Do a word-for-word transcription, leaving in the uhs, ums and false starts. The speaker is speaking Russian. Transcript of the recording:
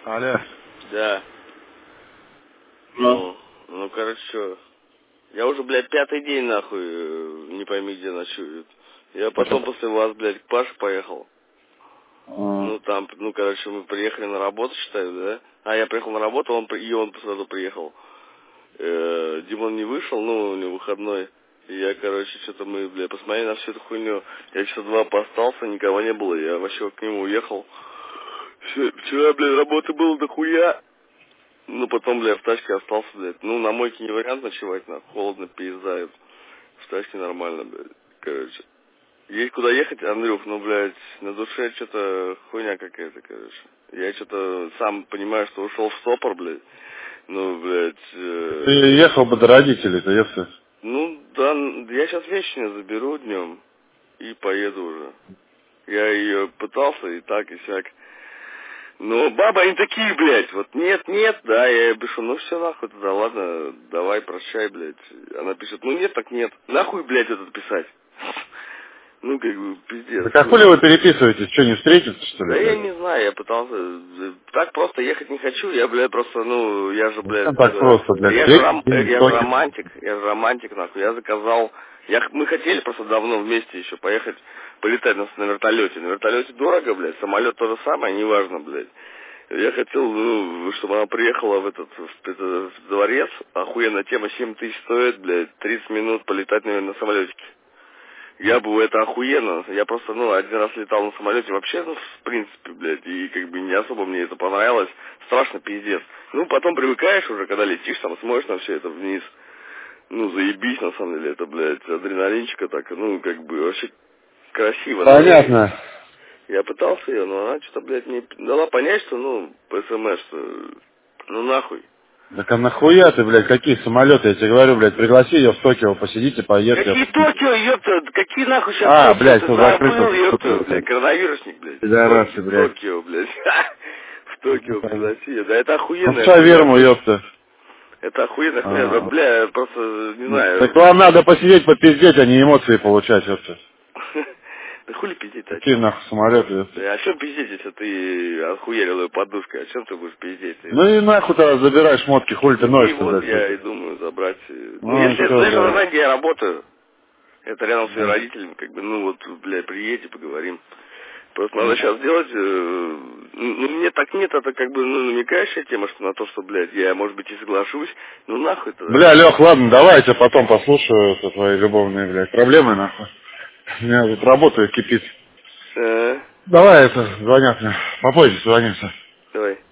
Алло. Да. Ну? Ну, ну, короче, что? Я уже, блядь, пятый день, нахуй, не пойми, где ночую. Я потом Это... после вас, блядь, к Паше поехал. А... Ну, там, ну, короче, мы приехали на работу, считаю, да? А, я приехал на работу, он, и он сразу приехал. Э, Димон не вышел, ну, у него выходной. И я, короче, что-то мы, блядь, посмотрели на всю эту хуйню. Я часа два постался, никого не было, я вообще к нему уехал. Вчера, блядь, работы было дохуя. Ну, потом, бля, в тачке остался, блядь. Ну, на мойке не вариант ночевать, на холодно, пиздает. В тачке нормально, блядь. Короче. Есть куда ехать, Андрюх, ну, блядь, на душе что-то хуйня какая-то, короче. Я что-то сам понимаю, что ушел в стопор, блядь. Ну, блядь... Э... Ты ехал бы до родителей-то, если... Ну, да, я сейчас вещи не заберу днем и поеду уже. Я ее пытался и так, и сяк. Ну, бабы, они такие, блядь, вот нет-нет, да, я ей пишу, ну все нахуй, тогда ладно, давай, прощай, блядь. Она пишет, ну нет, так нет, нахуй, блядь, этот писать. Ну, как бы, пиздец. Так а хули вы переписываетесь, что, не встретиться, что Да ли, я блядь? не знаю, я пытался, так просто ехать не хочу, я, блядь, просто, ну, я же, блядь, Зачем так просто, блядь? я же, Третий ром... день, я же токер. романтик, я же романтик, нахуй, я заказал, я... мы хотели просто давно вместе еще поехать, полетать на, на вертолете, на вертолете дорого, блядь, самолет то же самое, неважно, блядь. Я хотел, ну, чтобы она приехала в этот, в этот в дворец, охуенная тема, семь тысяч стоит, блядь, тридцать минут полетать, наверное, на самолетике. Я бы, это охуенно, я просто, ну, один раз летал на самолете, вообще, ну, в принципе, блядь, и как бы не особо мне это понравилось, страшно пиздец. Ну, потом привыкаешь уже, когда летишь, там, смотришь на все это вниз, ну, заебись, на самом деле, это, блядь, адреналинчика так, ну, как бы, вообще красиво. Понятно. Я пытался ее, но она что-то, блядь, мне дала понять, что, ну, по СМС, что, ну, нахуй. Так а нахуя ты, блядь, какие самолеты, я тебе говорю, блядь, пригласи ее в Токио, посидите, поешьте. Какие Токио, ёпта, какие нахуй сейчас А, Токио, блядь, ты все забыл, ёпта, закрыто. блядь, коронавирусник, блядь. Пидорасы, Токи- блядь. Токио, блядь. В Токио пригласи ее. Да это Ну, охуенная хуйня. шаверму, ёпта. Это охуенная хуйня, да, А, бля, я просто, не так знаю. вам надо посидеть, попиздеть, а не эмоции получать, ёпта. Да хули пиздеть-то, о Какие чем? нахуй самолеты, ёпта. Да о чем пиздеть, если ты охуел ее подушкой? О чем ты будешь пиздеть? Ну и нахуй тогда забирай шмотки, хули ты И ноешь-то, вот блядь. я Ёпта. и думаю забрать. Ну, Ну и если это, все, знаешь, она блядь. знает, где я работаю. Это рядом с своими Да. родителями, как бы, ну вот, блядь, приедете, поговорим. Просто надо сейчас сделать, э, ну, мне так нет, это как бы, ну, намекающая тема, что на то, что, блядь, я, может быть, и соглашусь, ну, нахуй тогда. Бля, Лех, ладно, давай я тебя потом послушаю со твоей любовной, блядь, проблемой, нахуй. У меня тут работа кипит. Э, Давай это, звонят мне. Попозже созвонимся. давай.